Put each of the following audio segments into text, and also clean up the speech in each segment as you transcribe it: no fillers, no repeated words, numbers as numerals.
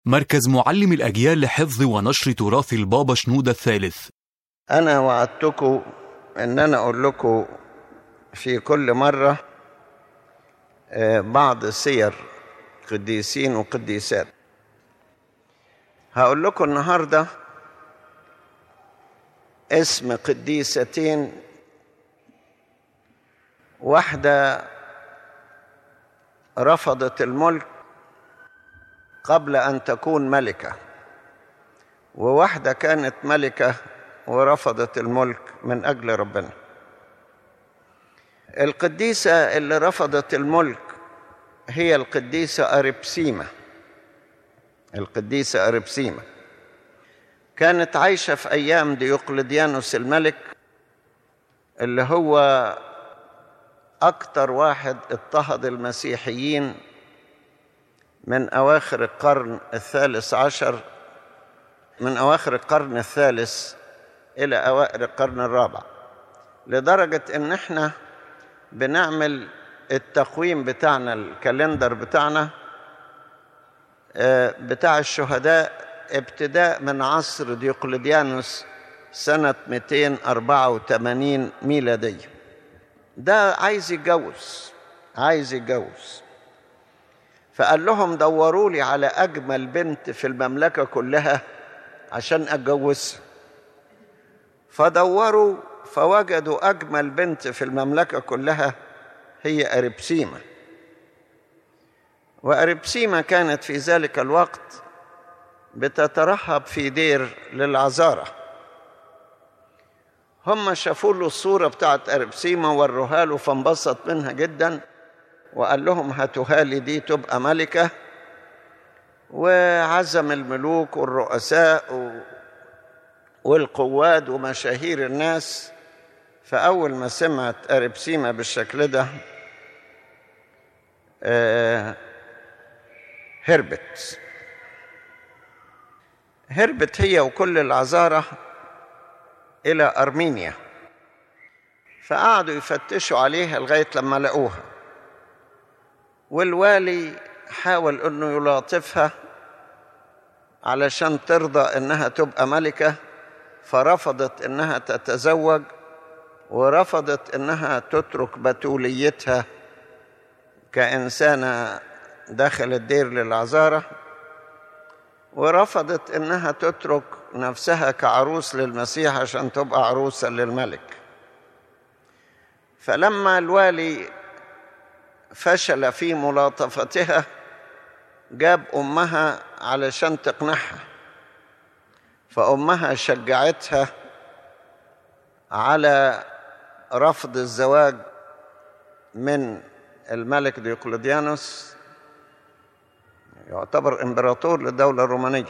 مركز معلم الأجيال لحفظ ونشر تراث البابا شنودة الثالث. أنا وعدتكم أن أنا أقول لكم في كل مرة بعض سير قديسين وقديسات. هقول لكم النهاردة اسم قديستين، واحدة رفضت الملك قبل أن تكون ملكة، وواحدة كانت ملكة ورفضت الملك من أجل ربنا. القديسة اللي رفضت الملك هي القديسة أريبسيما. القديسة أريبسيما كانت عايشة في أيام ديوقلديانوس الملك، اللي هو أكتر واحد اضطهد المسيحيين من أواخر القرن الثالث عشر، من أواخر القرن الثالث إلى أوائل القرن الرابع، لدرجة إن إحنا بنعمل التقويم بتاعنا، الكالندر بتاعنا بتاع الشهداء ابتداء من عصر ديوقلديانوس سنة 284 ميلادية. ده عايز يتجوز، فقال لهم دوروا لي على أجمل بنت في المملكة كلها عشان أتجوزها. فدوروا فوجدوا أجمل بنت في المملكة كلها هي أريبسيما. وأريبسيما كانت في ذلك الوقت بتترهب في دير للعذارى. هم شافوا له الصورة بتاعت أريبسيما وروها له، فانبسط منها جدا وقال لهم هاتوها لي دي تبقى ملكة. وعزم الملوك والرؤساء والقواد ومشاهير الناس. فأول ما سمعت أريبسيما بالشكل ده هربت هي وكل العذارى إلى أرمينيا، فقعدوا يفتشوا عليها لغاية لما لقوها. والوالي حاول أنه يلاطفها علشان ترضى أنها تبقى ملكة، فرفضت أنها تتزوج، ورفضت أنها تترك بتوليتها كإنسانة داخل الدير للعذارى، ورفضت أنها تترك نفسها كعروس للمسيح عشان تبقى عروسة للملك. فلما الوالي فشل في ملاطفتها جاب أمها علشان تقنعها، فأمها شجعتها على رفض الزواج من الملك ديوقلديانوس، يعتبر إمبراطور للدولة الرومانية،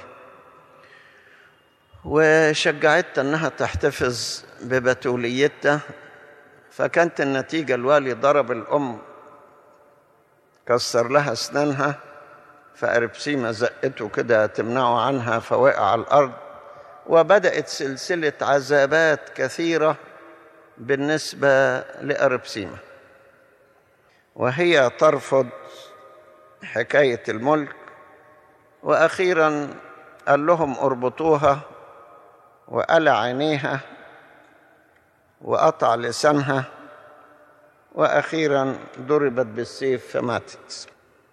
وشجعتها أنها تحتفظ ببتوليتها. فكانت النتيجة الوالي ضرب الأم، كسر لها أسنانها، فأريبسيما زقته كده تمنعه عنها فوقع على الأرض. وبدأت سلسلة عذابات كثيرة بالنسبة لأريبسيما، وهي ترفض حكاية الملك. وأخيرا قال لهم اربطوها وقلع عينيها وقطع لسانها، وأخيرا ضربت بالسيف فماتت،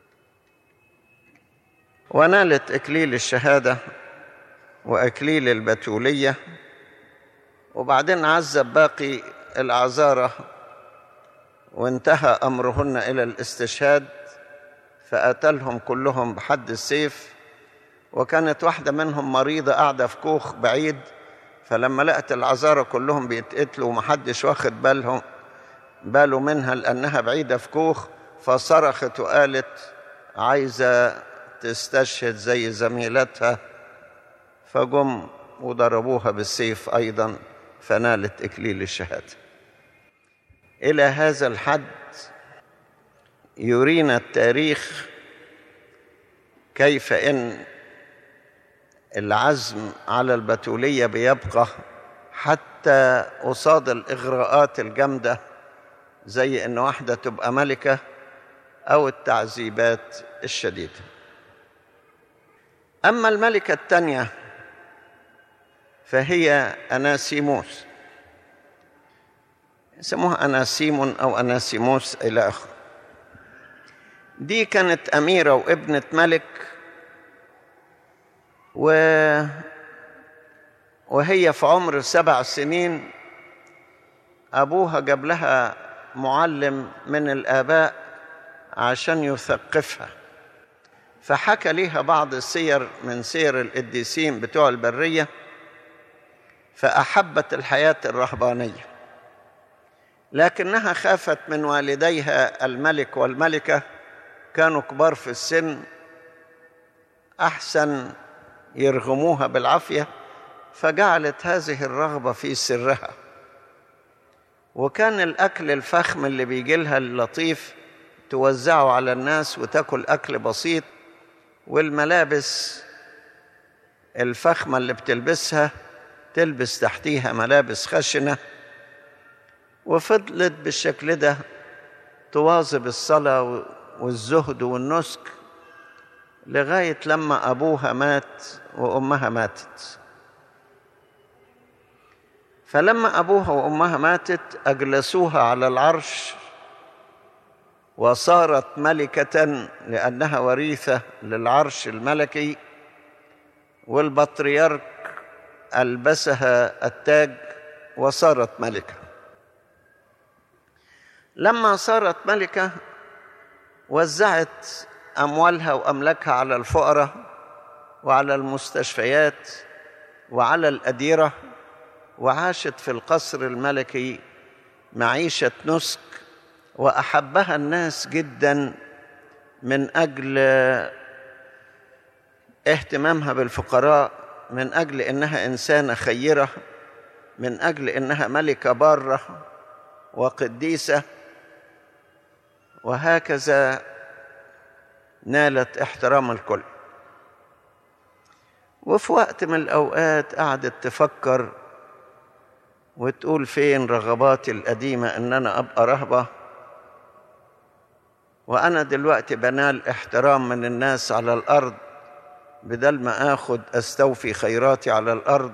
ونالت إكليل الشهادة وإكليل البتولية. وبعدين عذب باقي العذارى وانتهى أمرهن إلى الاستشهاد، فقتلهم كلهم بحد السيف. وكانت واحدة منهم مريضة قاعدة في كوخ بعيد، فلما لقت العذارى كلهم بيتقتلوا ومحدش واخد باله منها لأنها بعيدة في كوخ، فصرخت وقالت عايزة تستشهد زي زميلتها، فجم وضربوها بالسيف أيضا، فنالت إكليل الشهادة. إلى هذا الحد يرينا التاريخ كيف إن العزم على البتولية بيبقى حتى قصاد الإغراءات الجامدة، زي إن واحدة تبقى ملكة أو التعذيبات الشديدة. أما الملكة الثانية فهي أناسيموس، يسموها أناسيمون أو أناسيموس إلى آخره. دي كانت أميرة وابنة ملك، وهي في عمر 7 سنين أبوها جاب لها معلم من الآباء عشان يثقفها، فحكى ليها بعض السير من سير القديسين بتوع البرية، فأحبت الحياة الرهبانية، لكنها خافت من والديها الملك والملكة، كانوا كبار في السن، أحسن يرغموها بالعافية، فجعلت هذه الرغبة في سرها. وكان الأكل الفخم اللي بيجي لها اللطيف توزعه على الناس وتاكل أكل بسيط، والملابس الفخمة اللي بتلبسها تلبس تحتيها ملابس خشنة. وفضلت بالشكل ده تواظب الصلاة والزهد والنسك لغاية لما أبوها مات وأمها ماتت. فلما أبوها وأمها ماتت أجلسوها على العرش، وصارت ملكة لأنها وريثة للعرش الملكي، والبطريرك ألبسها التاج وصارت ملكة. لما صارت ملكة وزعت أموالها وأملاكها على الفقراء وعلى المستشفيات وعلى الأديرة، وعاشت في القصر الملكي معيشة نسك، وأحبها الناس جدا من أجل اهتمامها بالفقراء، من أجل إنها إنسانة خيرة، من أجل إنها ملكة بارة وقديسة، وهكذا نالت احترام الكل. وفي وقت من الأوقات قعدت تفكر وتقول فين رغباتي القديمة إن أنا أبقى رهبة، وأنا دلوقتي بنال احترام من الناس على الأرض، بدل ما آخد أستوفي خيراتي على الأرض،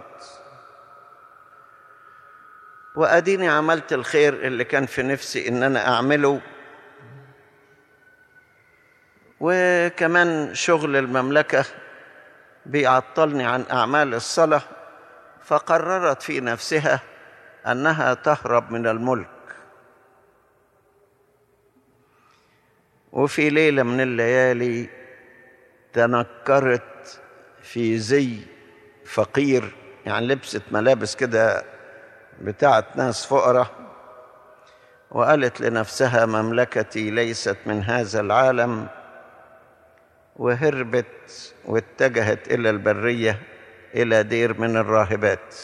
وأديني عملت الخير اللي كان في نفسي إن أنا أعمله، وكمان شغل المملكة بيعطلني عن أعمال الصلاة. فقررت في نفسها أنها تهرب من الملك. وفي ليلة من الليالي تنكرت في زي فقير، يعني لبست ملابس كده بتاعت ناس فقراء، وقالت لنفسها مملكتي ليست من هذا العالم، وهربت واتجهت إلى البرية إلى دير من الراهبات.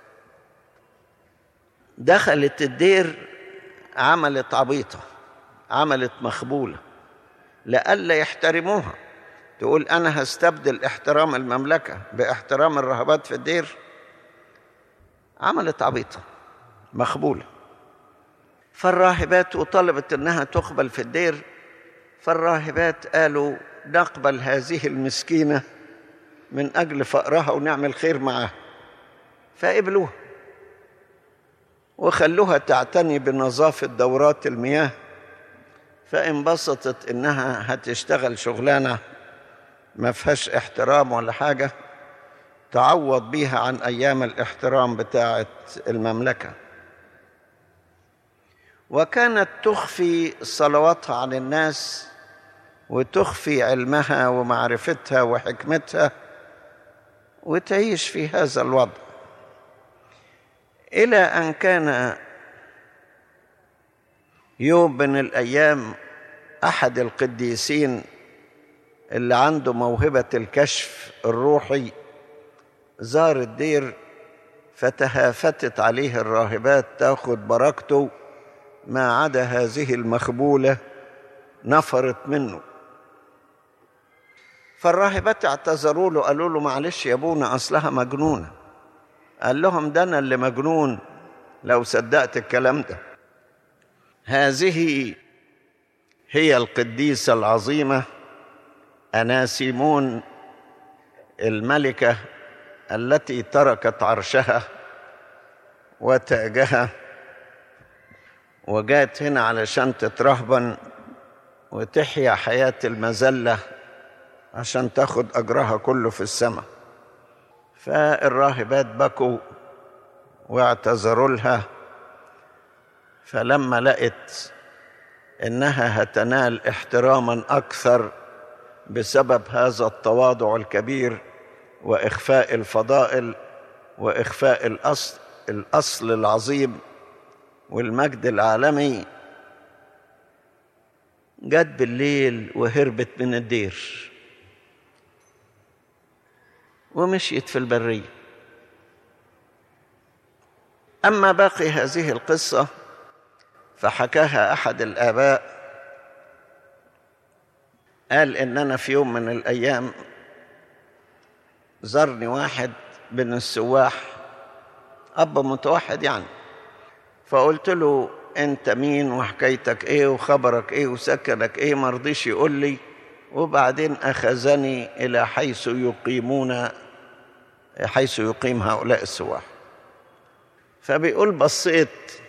دخلت الدير، عملت عبيطة، عملت مخبولة لئلا يحترموها، تقول أنا هستبدل احترام المملكة باحترام الراهبات في الدير. عملت عبيطة مخبولة. فالراهبات وطلبت أنها تقبل في الدير، فالراهبات قالوا نقبل هذه المسكينة من أجل فقرها ونعمل خير معها، فقبلوها وخلوها تعتني بنظافة دورات المياه. فانبسطت إنها هتشتغل شغلانة ما فيهاش احترام ولا حاجة، تعوض بيها عن أيام الاحترام بتاعة المملكة. وكانت تخفي صلواتها عن الناس، وتخفي علمها ومعرفتها وحكمتها، وتعيش في هذا الوضع، إلى أن كان يوم من الأيام أحد القديسين اللي عنده موهبة الكشف الروحي زار الدير، فتهافتت عليه الراهبات تأخذ بركته، ما عدا هذه المخبولة نفرت منه. فالراهبات اعتذروا له، قالوا له معلش يا ابونا أصلها مجنونة. قال لهم ده أنا اللي مجنون لو صدقت الكلام ده. هذه هي القديسة العظيمة أناسيمون الملكة التي تركت عرشها وتاجها وجات هنا علشان تترهبن وتحيا حياة المذلة عشان تاخد أجرها كله في السماء. فالراهبات بكوا واعتذروا لها، فلما لقت إنها هتنال احتراما أكثر بسبب هذا التواضع الكبير وإخفاء الفضائل وإخفاء الأصل العظيم والمجد العالمي، جت بالليل وهربت من الدير ومشيت في البرية. أما باقي هذه القصة فحكاها أحد الآباء، قال إن أنا في يوم من الأيام زارني واحد من السواح، أب متوحد يعني، فقلت له أنت مين وحكايتك إيه وخبرك إيه وسكنك إيه؟ مرضيش يقول لي، وبعدين أخذني إلى حيث يقيم هؤلاء السواح. فبيقول بصيت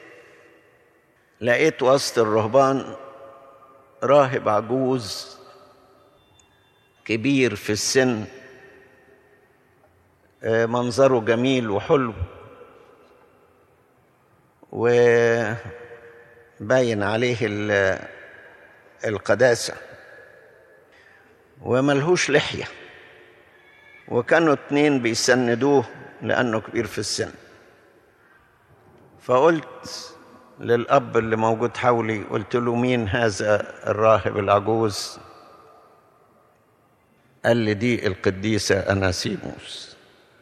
لقيت وسط الرهبان راهب عجوز كبير في السن، منظره جميل وحلو وباين عليه القداسة وملهوش لحية، وكانوا 2 بيسندوه لأنه كبير في السن. فقلت للأب اللي موجود حولي، قلت له مين هذا الراهب العجوز؟ قال لي دي القديسة أناسيموس،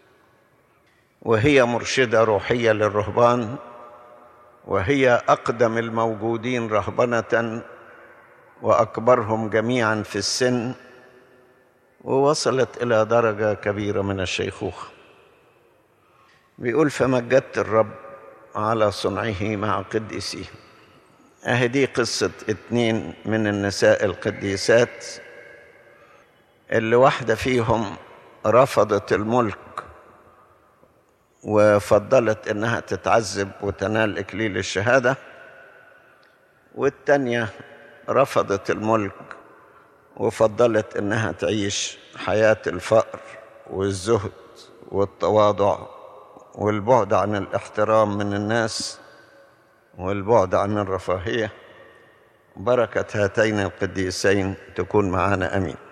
وهي مرشدة روحية للرهبان، وهي أقدم الموجودين رهبنة وأكبرهم جميعا في السن، ووصلت إلى درجة كبيرة من الشيخوخة. بيقول فمجدت الرب على صنعه مع قديسيه. دي قصة 2 من النساء القديسات، اللي واحدة فيهم رفضت الملك وفضلت إنها تتعذب وتنال إكليل الشهادة، والتانية رفضت الملك وفضلت إنها تعيش حياة الفقر والزهد والتواضع والبعد عن الاحترام من الناس والبعد عن الرفاهية. بركة هاتين القديسين تكون معنا، أمين.